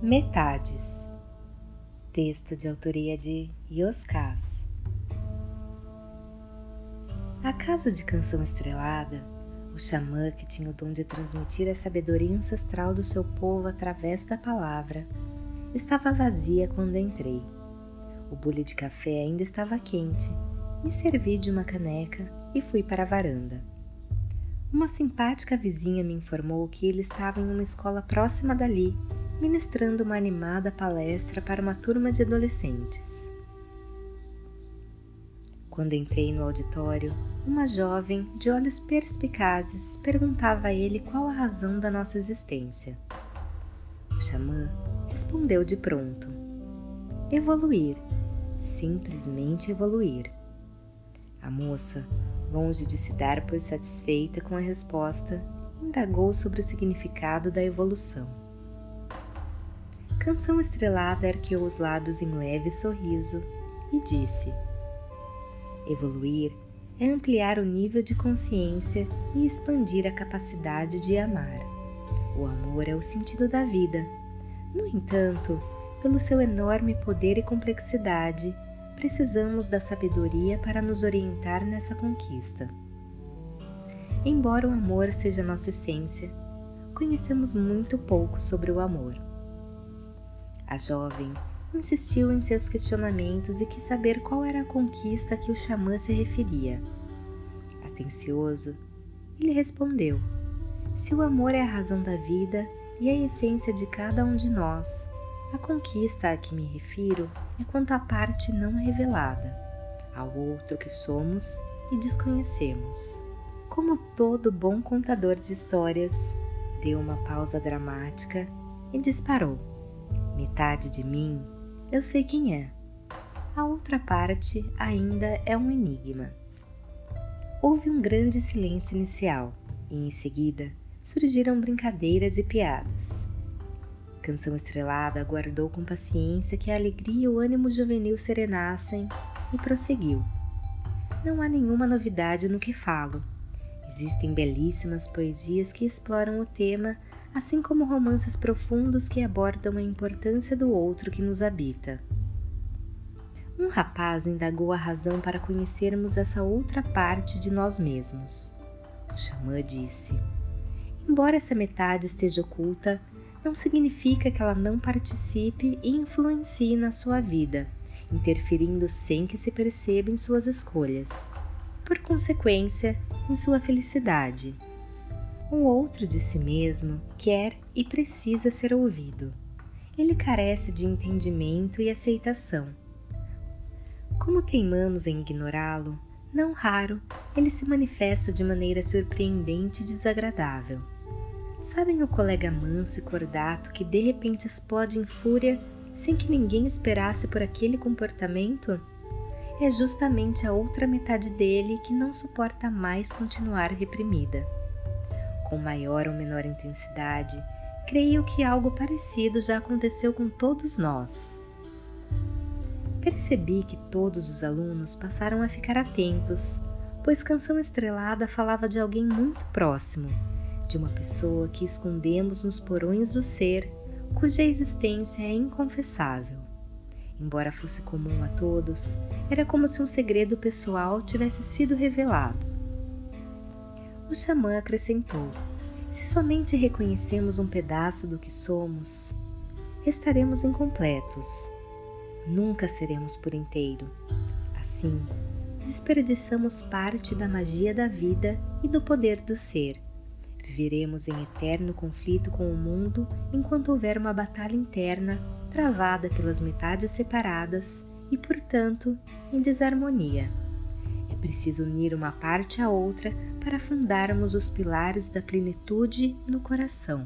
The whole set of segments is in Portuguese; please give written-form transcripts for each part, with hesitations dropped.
Metades. Texto de autoria de Yoskás. A casa de Canção Estrelada, o xamã que tinha o dom de transmitir a sabedoria ancestral do seu povo através da palavra, estava vazia quando entrei. O bule de café ainda estava quente, me servi de uma caneca e fui para a varanda. Uma simpática vizinha me informou que ele estava em uma escola próxima dali, ministrando uma animada palestra para uma turma de adolescentes. Quando entrei no auditório, uma jovem, de olhos perspicazes, perguntava a ele qual a razão da nossa existência. O xamã respondeu de pronto: evoluir, simplesmente evoluir. A moça, longe de se dar por satisfeita com a resposta, indagou sobre o significado da evolução. Canção Estrelada ergueu os lábios em leve sorriso e disse: evoluir é ampliar o nível de consciência e expandir a capacidade de amar. O amor é o sentido da vida. No entanto, pelo seu enorme poder e complexidade, precisamos da sabedoria para nos orientar nessa conquista. Embora o amor seja nossa essência, conhecemos muito pouco sobre o amor. A jovem insistiu em seus questionamentos e quis saber qual era a conquista a que o xamã se referia. Atencioso, ele respondeu: se o amor é a razão da vida e a essência de cada um de nós, a conquista a que me refiro é quanto à parte não revelada, ao outro que somos e desconhecemos. Como todo bom contador de histórias, deu uma pausa dramática e disparou: metade de mim eu sei quem é. A outra parte ainda é um enigma. Houve um grande silêncio inicial e, em seguida, surgiram brincadeiras e piadas. Canção Estrelada aguardou com paciência que a alegria e o ânimo juvenil serenassem e prosseguiu: não há nenhuma novidade no que falo. Existem belíssimas poesias que exploram o tema, assim como romances profundos que abordam a importância do outro que nos habita. Um rapaz indagou a razão para conhecermos essa outra parte de nós mesmos. O xamã disse: embora essa metade esteja oculta, não significa que ela não participe e influencie na sua vida, interferindo sem que se perceba em suas escolhas, por consequência, em sua felicidade. O outro de si mesmo quer e precisa ser ouvido. Ele carece de entendimento e aceitação. Como teimamos em ignorá-lo, não raro ele se manifesta de maneira surpreendente e desagradável. Sabem o colega manso e cordato que de repente explode em fúria sem que ninguém esperasse por aquele comportamento? É justamente a outra metade dele que não suporta mais continuar reprimida. Com maior ou menor intensidade, creio que algo parecido já aconteceu com todos nós. Percebi que todos os alunos passaram a ficar atentos, pois Canção Estrelada falava de alguém muito próximo, de uma pessoa que escondemos nos porões do ser, cuja existência é inconfessável. Embora fosse comum a todos, era como se um segredo pessoal tivesse sido revelado. O xamã acrescentou: se somente reconhecemos um pedaço do que somos, estaremos incompletos. Nunca seremos por inteiro. Assim, desperdiçamos parte da magia da vida e do poder do ser. Viveremos em eterno conflito com o mundo enquanto houver uma batalha interna travada pelas metades separadas e, portanto, em desarmonia. É preciso unir uma parte à outra para fundarmos os pilares da plenitude no coração.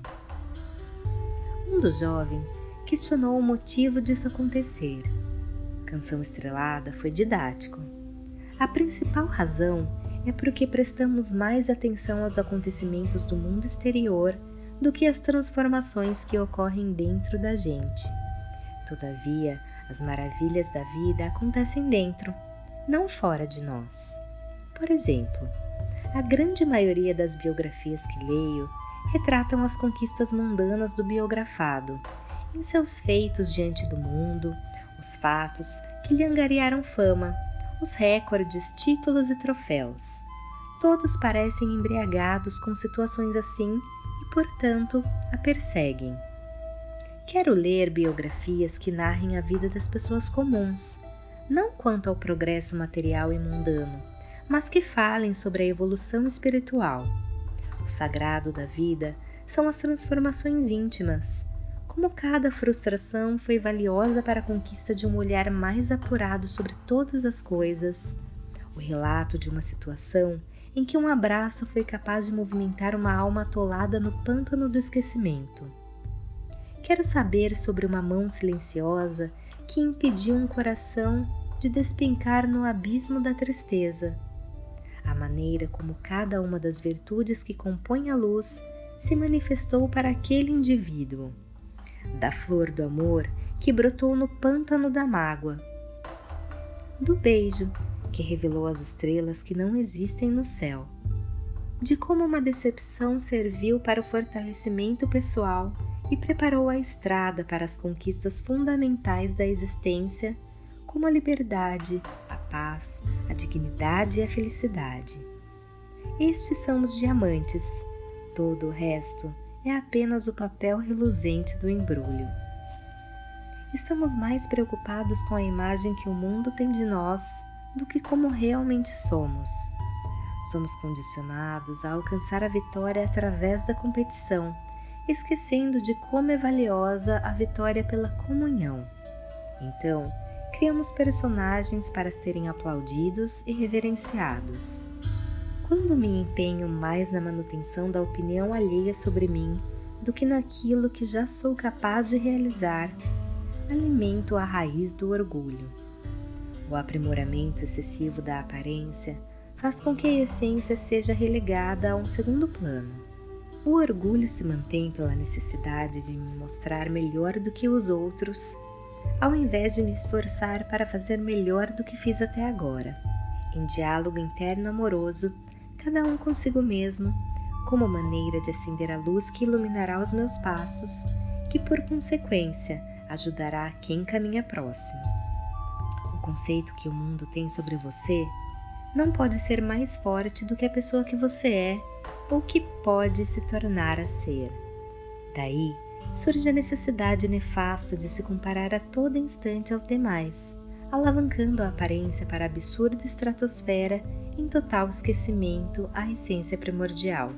Um dos jovens questionou o motivo disso acontecer. Canção Estrelada foi didático. A principal razão é porque prestamos mais atenção aos acontecimentos do mundo exterior do que às transformações que ocorrem dentro da gente. Todavia, as maravilhas da vida acontecem dentro, não fora de nós. Por exemplo, a grande maioria das biografias que leio retratam as conquistas mundanas do biografado em seus feitos diante do mundo, os fatos que lhe angariaram fama, os recordes, títulos e troféus. Todos parecem embriagados com situações assim e, portanto, a perseguem. Quero ler biografias que narrem a vida das pessoas comuns, não quanto ao progresso material e mundano, mas que falem sobre a evolução espiritual. O sagrado da vida são as transformações íntimas, como cada frustração foi valiosa para a conquista de um olhar mais apurado sobre todas as coisas, o relato de uma situação em que um abraço foi capaz de movimentar uma alma atolada no pântano do esquecimento. Quero saber sobre uma mão silenciosa que impediu um coração de despencar no abismo da tristeza, a maneira como cada uma das virtudes que compõem a luz se manifestou para aquele indivíduo, da flor do amor que brotou no pântano da mágoa, do beijo que revelou as estrelas que não existem no céu, de como uma decepção serviu para o fortalecimento pessoal e preparou a estrada para as conquistas fundamentais da existência, como a liberdade, a paz, a dignidade e a felicidade. Estes são os diamantes, todo o resto é apenas o papel reluzente do embrulho. Estamos mais preocupados com a imagem que o mundo tem de nós do que como realmente somos. Somos condicionados a alcançar a vitória através da competição, esquecendo de como é valiosa a vitória pela comunhão. Então, criamos personagens para serem aplaudidos e reverenciados. Quando me empenho mais na manutenção da opinião alheia sobre mim do que naquilo que já sou capaz de realizar, alimento a raiz do orgulho. O aprimoramento excessivo da aparência faz com que a essência seja relegada a um segundo plano. O orgulho se mantém pela necessidade de me mostrar melhor do que os outros, ao invés de me esforçar para fazer melhor do que fiz até agora. Em diálogo interno amoroso, cada um consigo mesmo, como maneira de acender a luz que iluminará os meus passos, que por consequência ajudará quem caminha próximo. O conceito que o mundo tem sobre você não pode ser mais forte do que a pessoa que você é ou que pode se tornar a ser. Daí surge a necessidade nefasta de se comparar a todo instante aos demais, alavancando a aparência para a absurda estratosfera em total esquecimento à essência primordial.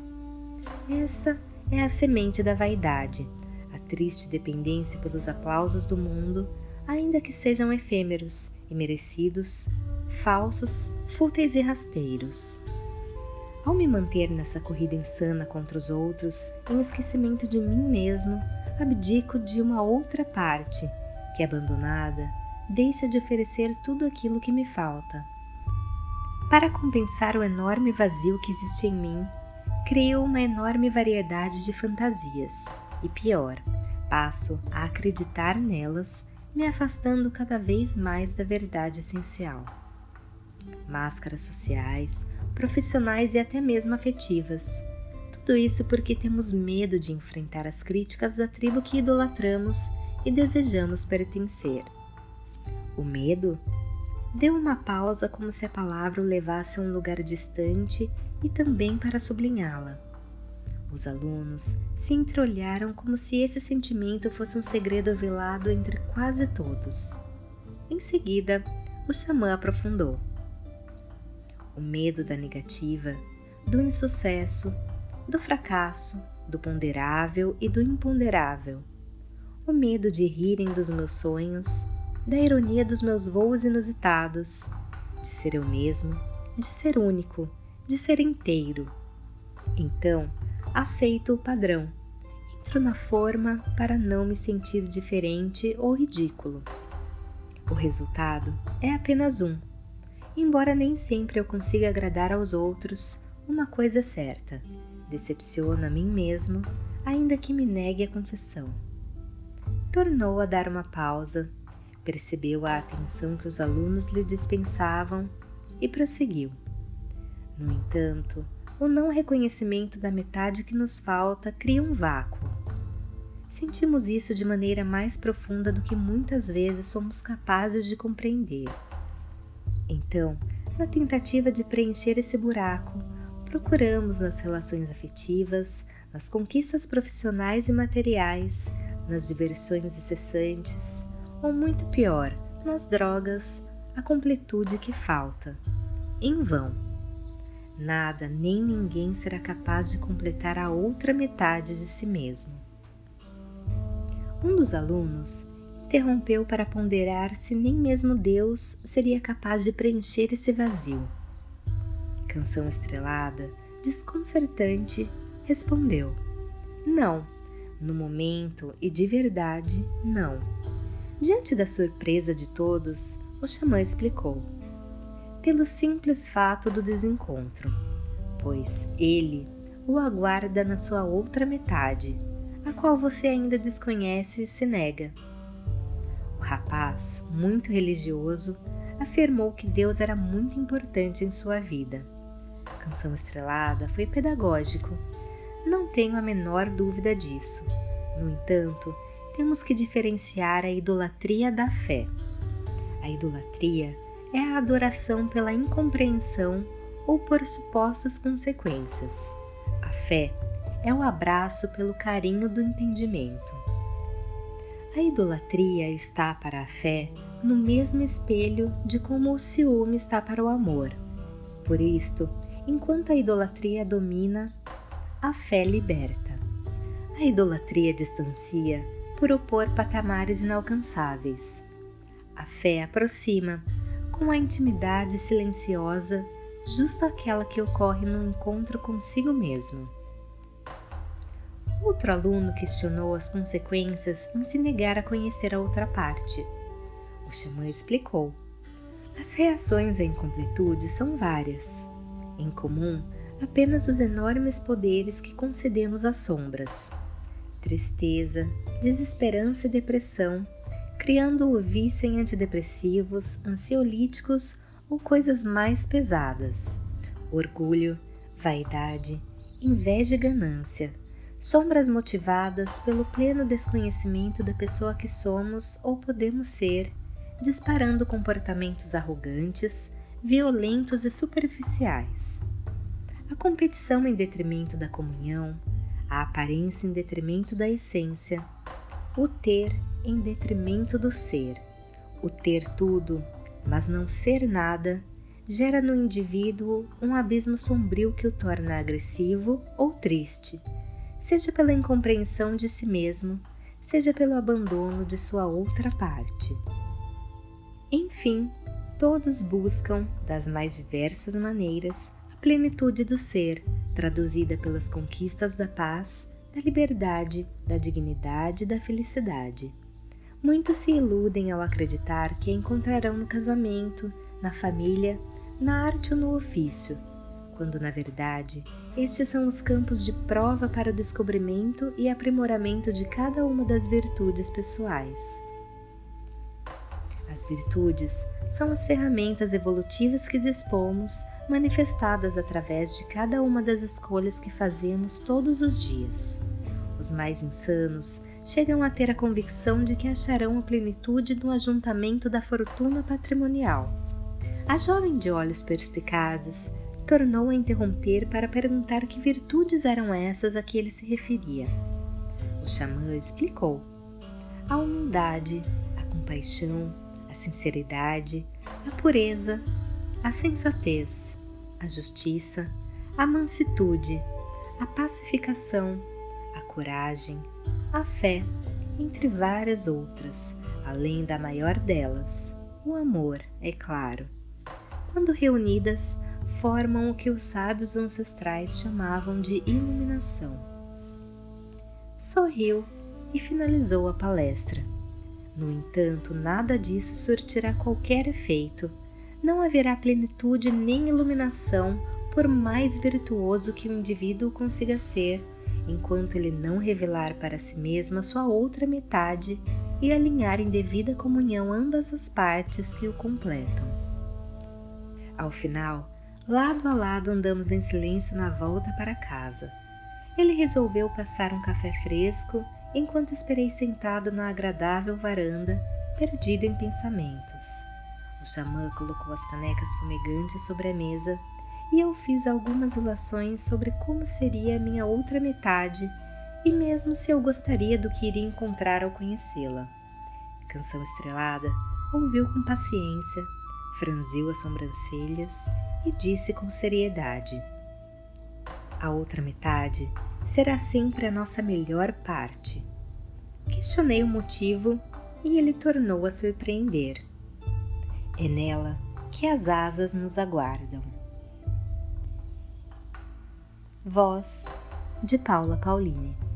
Esta é a semente da vaidade, a triste dependência pelos aplausos do mundo, ainda que sejam efêmeros, imerecidos, falsos, fúteis e rasteiros. Ao me manter nessa corrida insana contra os outros, em esquecimento de mim mesmo, abdico de uma outra parte, que, abandonada, deixa de oferecer tudo aquilo que me falta. Para compensar o enorme vazio que existe em mim, crio uma enorme variedade de fantasias, e pior, passo a acreditar nelas, me afastando cada vez mais da verdade essencial. Máscaras sociais, profissionais e até mesmo afetivas. Tudo isso porque temos medo de enfrentar as críticas da tribo que idolatramos e desejamos pertencer. O medo? Deu uma pausa como se a palavra o levasse a um lugar distante e também para sublinhá-la. Os alunos se entreolharam como se esse sentimento fosse um segredo velado entre quase todos. Em seguida, o xamã aprofundou. O medo da negativa, do insucesso, do fracasso, do ponderável e do imponderável. O medo de rirem dos meus sonhos, da ironia dos meus voos inusitados, de ser eu mesmo, de ser único, de ser inteiro. Então, aceito o padrão. Entro na forma para não me sentir diferente ou ridículo. O resultado é apenas um. Embora nem sempre eu consiga agradar aos outros, uma coisa é certa: decepciono a mim mesmo, ainda que me negue a confissão. Tornou a dar uma pausa, percebeu a atenção que os alunos lhe dispensavam e prosseguiu. No entanto, o não reconhecimento da metade que nos falta cria um vácuo. sentimos isso de maneira mais profunda do que muitas vezes somos capazes de compreender. Então, na tentativa de preencher esse buraco, procuramos nas relações afetivas, nas conquistas profissionais e materiais, nas diversões incessantes, ou muito pior, nas drogas, a completude que falta. Em vão. Nada nem ninguém será capaz de completar a outra metade de si mesmo. Um dos alunos interrompeu para ponderar se nem mesmo Deus seria capaz de preencher esse vazio. Canção Estrelada, desconcertante, respondeu: não, no momento e de verdade, não. Diante da surpresa de todos, o xamã explicou: pelo simples fato do desencontro, pois ele o aguarda na sua outra metade, a qual você ainda desconhece e se nega. O rapaz, muito religioso, afirmou que Deus era muito importante em sua vida. Canção Estrelada foi pedagógico. Não tenho a menor dúvida disso. No entanto, temos que diferenciar a idolatria da fé. A idolatria é a adoração pela incompreensão ou por supostas consequências. A fé é o abraço pelo carinho do entendimento. A idolatria está para a fé no mesmo espelho de como o ciúme está para o amor. Por isto, enquanto a idolatria domina, a fé liberta. A idolatria distancia por opor patamares inalcançáveis. A fé aproxima, com a intimidade silenciosa, justo aquela que ocorre no encontro consigo mesmo. Outro aluno questionou as consequências em se negar a conhecer a outra parte. O xamã explicou: as reações à incompletude são várias. Em comum, apenas os enormes poderes que concedemos às sombras. Tristeza, desesperança e depressão, criando o vício em antidepressivos, ansiolíticos ou coisas mais pesadas. Orgulho, vaidade, inveja e ganância. Sombras motivadas pelo pleno desconhecimento da pessoa que somos ou podemos ser, disparando comportamentos arrogantes, violentos e superficiais. A competição em detrimento da comunhão, a aparência em detrimento da essência, o ter em detrimento do ser, o ter tudo, mas não ser nada, gera no indivíduo um abismo sombrio que o torna agressivo ou triste, seja pela incompreensão de si mesmo, seja pelo abandono de sua outra parte. Enfim, todos buscam, das mais diversas maneiras, a plenitude do ser, traduzida pelas conquistas da paz, da liberdade, da dignidade e da felicidade. Muitos se iludem ao acreditar que a encontrarão no casamento, na família, na arte ou no ofício, quando na verdade estes são os campos de prova para o descobrimento e aprimoramento de cada uma das virtudes pessoais. As virtudes são as ferramentas evolutivas que dispomos, manifestadas através de cada uma das escolhas que fazemos todos os dias. Os mais insanos chegam a ter a convicção de que acharão a plenitude no ajuntamento da fortuna patrimonial. A jovem de olhos perspicazes tornou a interromper para perguntar que virtudes eram essas a que ele se referia. O xamã explicou: a humildade, a compaixão, a sinceridade, a pureza, a sensatez, a justiça, a mansitude, a pacificação, a coragem, a fé, entre várias outras, além da maior delas, o amor, é claro. Quando reunidas, formam o que os sábios ancestrais chamavam de iluminação. Sorriu e finalizou a palestra. No entanto, nada disso surtirá qualquer efeito. Não haverá plenitude nem iluminação, por mais virtuoso que o indivíduo consiga ser, enquanto ele não revelar para si mesmo a sua outra metade e alinhar em devida comunhão ambas as partes que o completam. Ao final, lado a lado andamos em silêncio na volta para casa. Ele resolveu passar um café fresco enquanto esperei sentado na agradável varanda, perdido em pensamentos. O xamã colocou as canecas fumegantes sobre a mesa e eu fiz algumas ilações sobre como seria a minha outra metade e mesmo se eu gostaria do que iria encontrar ao conhecê-la. Canção Estrelada ouviu com paciência, franziu as sobrancelhas e disse com seriedade: a outra metade será sempre a nossa melhor parte. Questionei o motivo e ele tornou a surpreender. É nela que as asas nos aguardam. Voz de Paula Pauline.